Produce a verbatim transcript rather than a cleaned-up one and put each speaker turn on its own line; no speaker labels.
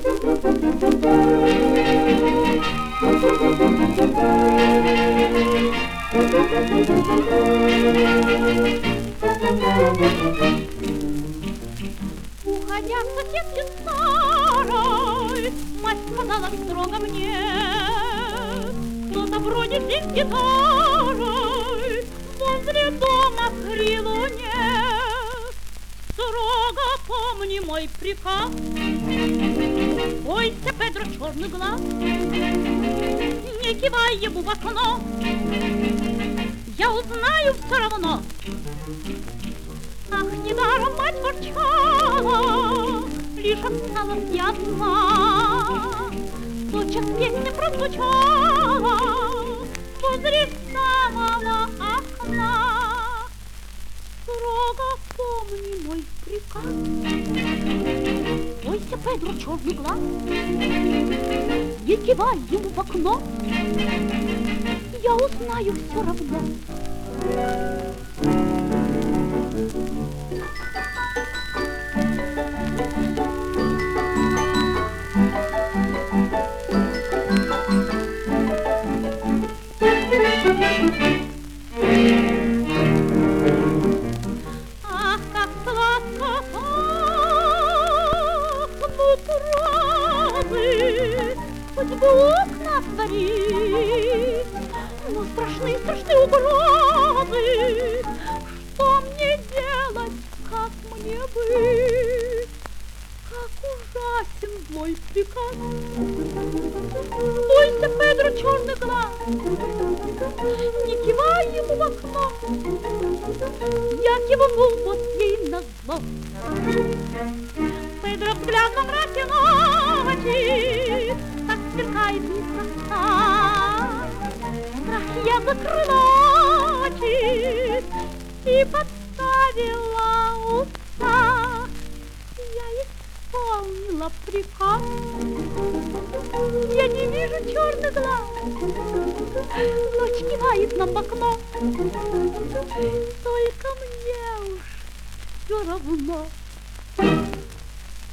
Уходя в сосенке старой, мать сказала строго мне: кто-то бродит здесь с гитарой, возле дома при луне. Строго помни мой приказ, бойся, Педро, черный глаз, не кивай ему в окно, я узнаю все равно. Ах, недаром мать ворчала, лишь осталась я одна. Тотчас песня прозвучала возле самого окна. Строго помни мой приказ, бойся, Педро, черный глаз, не кивай ему в окно, я узнаю все равно. Ах, как сладко пахнут розы, хоть бы окна отворить, но страшны, страшны угрозы. Что мне делать, как мне быть? Как ужасен мой приказ. Бойся, Педро, черный глаз, не кивай ему в окно, я кивнул вот ей назло. Педро взгляд во мраке ночи так сверкает неспроста. Страх я закрыла очи и подставила уста. Я исполнила приказ, я не вижу черный глаз, ночь кивает нам в окно, только мне уж все равно.